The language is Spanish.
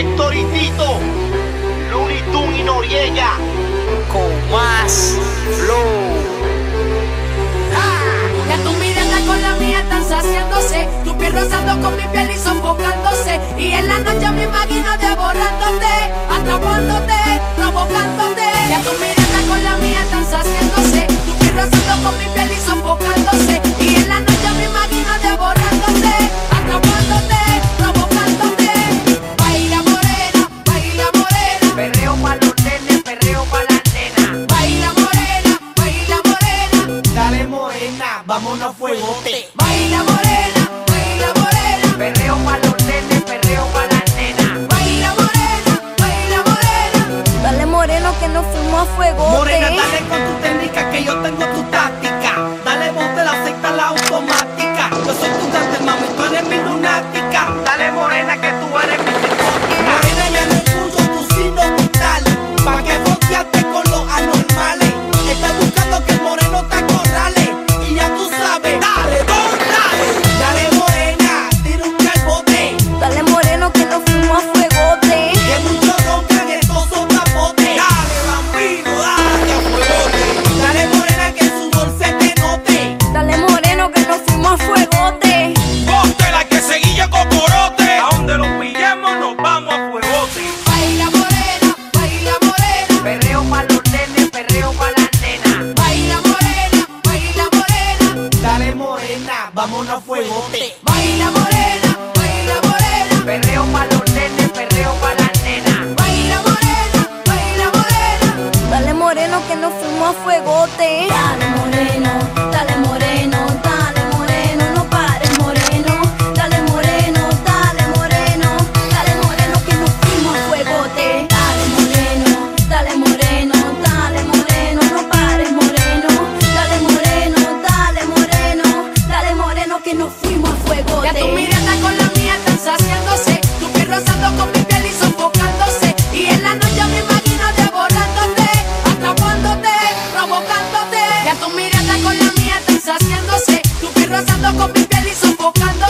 Héctor y Tito, Looney Tunes y Noriega, con más flow. Que tu mirada con la mía están saciándose, tu piel rozando con mi piel y sofocándose, y en la noche me imagino devorándote, atrapándote, provocándote. Que tu mirada con la mía están saciándose, tu piel rozando con mi piel y sofocándose, y en la noche me imagino devorándote, atrapándote, provocándote. Baila morena, perreo pa' los nenes, perreo pa' las nenas. Baila morena, dale morena, vámonos a fuegote. baila morena, perreo pa' los nenes, perreo pa' las nenas. Baila morena, Dale moreno que nos fuimos a fuego. Morena, dale con tu técnica que yo tengo tu táctica. Dale bote, la secta, la automática. Yo soy tu dante, mami, tú eres mi lunática. Dale morena que tú eres mi psicótica. Morena, ya no escucho tu signo vital, pa' que fronteaste con los anormales. Estás buscando que el moreno te acorrale, y ya tú sabes, dale, dale. Dale morena, tira un calbote, Dale moreno que nos fuimos a fuegote. que muchos roncan estos son tapotes. Dale bambino, dale a fuegote. Dale morena que su sudor se te note. Dale moreno que nos fuimos a fuegote. Ponte la que seguilla cocorote. A donde los pillemos nos vamos a fuegote. baila morena, perreo pa' los nenes, perreo pa' las nenas. Baila morena, Dale morena, vámonos a fuegote. baila morena, perreo pa' los nenes, perreo pa' las nenas. Baila morena, Dale moreno que nos fuimos a fuegote. Dale moreno, dale moreno, dale moreno, no pares moreno. Dale moreno, dale moreno, dale moreno que nos fuimos a fuegote. Dale moreno, dale moreno, dale moreno, no pares moreno. Dale moreno, dale moreno, dale moreno que nos fuimos a fuegote. que tu mirada con la mía están saciándose, tu piel rozando con mi piel y sofocándose, y en la noche me imagino devorándote, atrapándote, provocándote. Que tu mirada con la mía están saciándose, tu piel rozando con mi piel y sofocándote.